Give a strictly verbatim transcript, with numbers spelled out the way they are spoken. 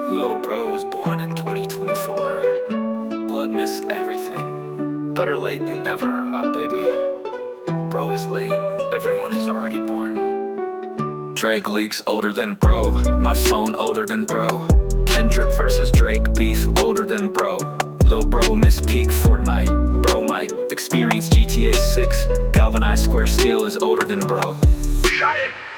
Lil Bro was born in twenty twenty-four. Blood miss everything. Better late than never, ah baby. Bro is late, everyone is already born. Drake leaks older than bro. My phone older than bro. Kendrick versus Drake beef older than bro. Lil Bro miss peak Fortnite. Bro might experience G T A six. Galvanized square steel is older than bro. Shut it!